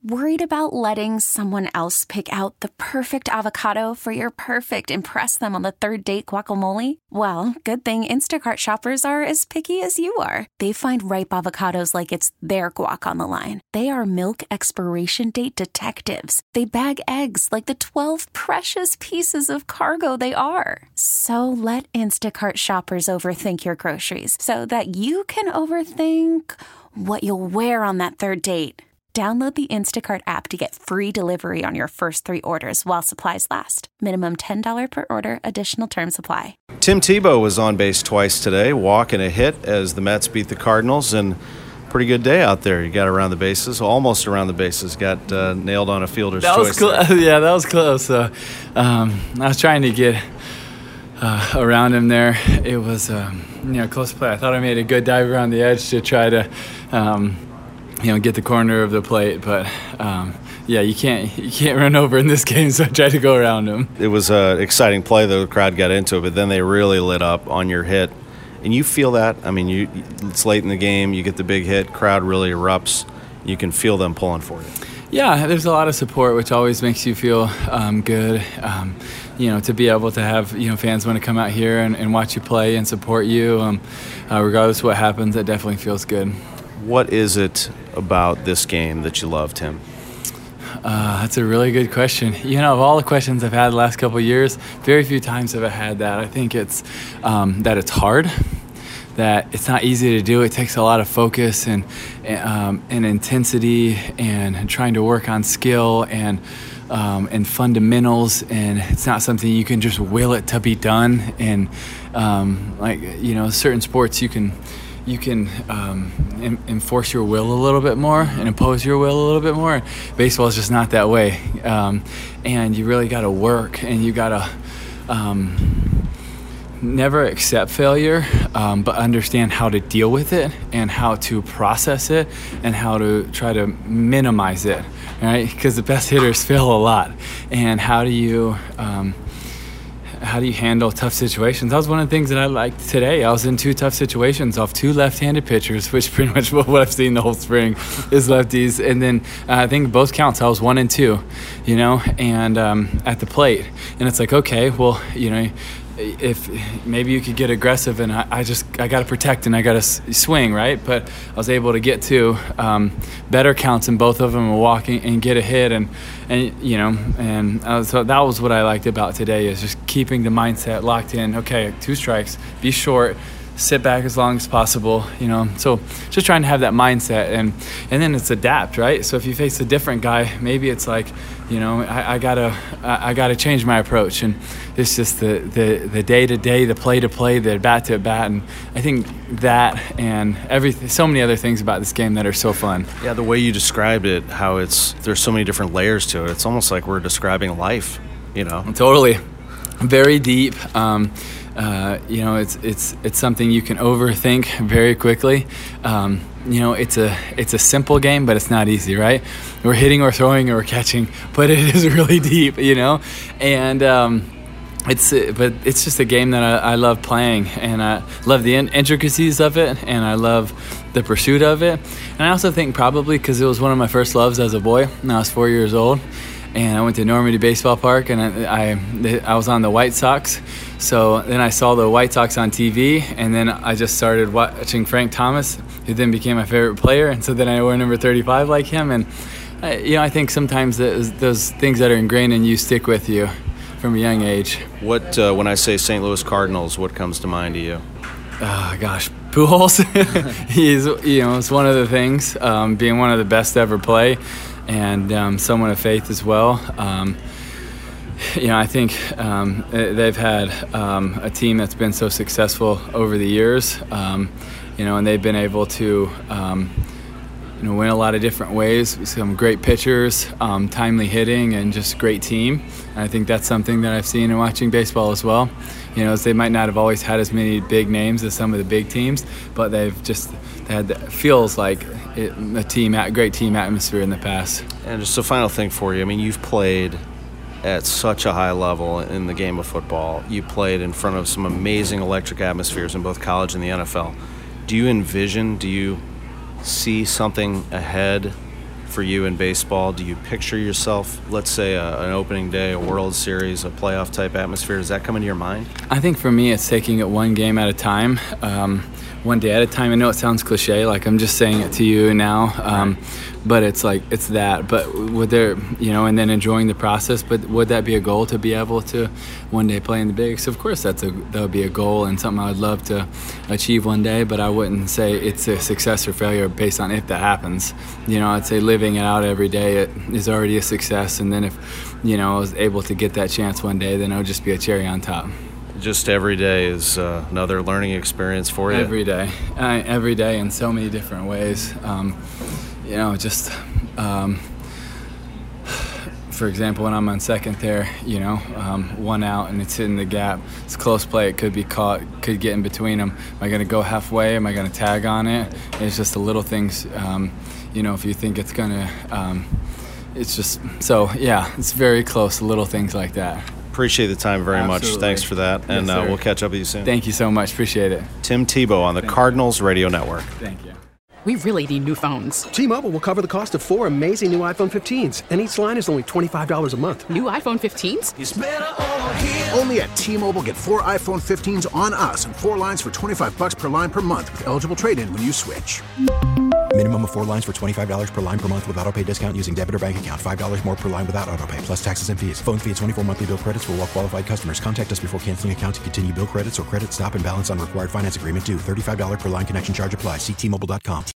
Worried about letting someone else pick out the perfect avocado for your perfect impress them on the third date guacamole? Well, good thing Instacart shoppers are as picky as you are. They find ripe avocados like it's their guac on the line. They are milk expiration date detectives. They bag eggs like the 12 precious pieces of cargo they are. So let Instacart shoppers overthink your groceries so that you can overthink what you'll wear on that third date. Download the Instacart app to get free delivery on your first 3 orders while supplies last. Minimum $10 per order. Additional terms apply. Tim Tebow was on base twice today, walk and a hit as the Mets beat the Cardinals, and pretty good day out there. You got around the bases, almost around the bases, got nailed on a fielder's choice. Yeah, that was close. I was trying to get around him there. It was close play. I thought I made a good dive around the edge to try to get the corner of the plate, but you can't run over in this game, so I tried to go around him. It was an exciting play, though. The crowd got into it, but then they really lit up on your hit. And you feel that. I mean, it's late in the game, you get the big hit, crowd really erupts. You can feel them pulling for you. Yeah, there's a lot of support, which always makes you feel good. To be able to have fans want to come out here and watch you play and support you, regardless of what happens, it definitely feels good. What is it about this game that you love, Tim? That's a really good question. Of all the questions I've had the last couple of years, very few times have I had that. I think it's that it's hard, that it's not easy to do. It takes a lot of focus and intensity and trying to work on skill and fundamentals, and it's not something you can just will it to be done. And certain sports you can enforce your will a little bit more and impose your will a little bit more. Baseball is just not that way. And you really got to work, and you got to never accept failure, but understand how to deal with it and how to process it and how to try to minimize it, right? Because the best hitters fail a lot. And how do you handle tough situations? That was one of the things that I liked today. I was in 2 tough situations off 2 left-handed pitchers, which pretty much what I've seen the whole spring is lefties. And then I think both counts I was 1 and 2, and at the plate. And it's like, okay, well, if maybe you could get aggressive, and I got to protect and I got to swing, right? But I was able to get 2 better counts in both of them and walk and get a hit, so that was what I liked about today, is just keeping the mindset locked in. Okay, 2 strikes, be short, sit back as long as possible, so just trying to have that mindset, and then it's adapt, right? So if you face a different guy, maybe it's like, I gotta change my approach, and it's just the day to day, the play to play, the bat to bat, and I think that and everything, so many other things about this game that are so fun. Yeah, the way you described it, how there's so many different layers to it. It's almost like we're describing life, Totally, very deep. It's something you can overthink very quickly. It's a simple game, but it's not easy, right? We're hitting or throwing or catching, but it is really deep, and it's just a game that I love playing, and I love the intricacies of it, and I love the pursuit of it. And I also think probably because it was one of my first loves as a boy when I was 4 years old. And I went to Normandy Baseball Park, and I was on the White Sox. So then I saw the White Sox on TV, and then I just started watching Frank Thomas, who then became my favorite player. And so then I wore number 35 like him. And I think sometimes those things that are ingrained in you stick with you from a young age. What when I say St. Louis Cardinals, what comes to mind to you? Gosh, Pujols. It's one of the things, being one of the best to ever play. And someone of faith as well. I think they've had a team that's been so successful over the years, and they've been able to win a lot of different ways. Some great pitchers, timely hitting, and just great team. And I think that's something that I've seen in watching baseball as well. They might not have always had as many big names as some of the big teams, but they've just feels like a great team atmosphere in the past. And just a final thing for you. I mean, you've played at such a high level in the game of football. You played in front of some amazing electric atmospheres in both college and the NFL. Do you see something ahead for you in baseball? Do you picture yourself, let's say, an opening day, a World Series, a playoff type atmosphere? Does that come into your mind? I think for me, it's taking it one game at a time, one day at a time. I know it sounds cliche, like I'm just saying it to you now, but it's like it's that. But would there, and then enjoying the process. But would that be a goal to be able to one day play in the bigs? Of course, that would be a goal and something I would love to achieve one day. But I wouldn't say it's a success or failure based on if that happens. I'd say living it out every day is already a success. And then if I was able to get that chance one day, then it would just be a cherry on top. Just every day is another learning experience for you. Every day in so many different ways. For example, when I'm on second there, one out and it's hitting the gap. It's close play. It could be caught, could get in between them. Am I going to go halfway? Am I going to tag on it? It's just the little things, if you think it's going to, it's just, it's very close, little things like that. Appreciate the time very much. Thanks for that. And yes, we'll catch up with you soon. Thank you so much. Appreciate it. Tim Tebow on the Cardinals Radio Network. Thank you. We really need new phones. T-Mobile will cover the cost of 4 amazing new iPhone 15s, and each line is only $25 a month. New iPhone 15s? It's better over here. Only at T-Mobile, get 4 iPhone 15s on us and 4 lines for $25 per line per month with eligible trade-in when you switch. Minimum of 4 lines for $25 per line per month with autopay discount using debit or bank account. $5 more per line without autopay, plus taxes and fees. Phone fee at 24 monthly bill credits for well-qualified customers. Contact us before canceling account to continue bill credits or credit stop and balance on required finance agreement due. $35 per line connection charge applies. See T-Mobile.com.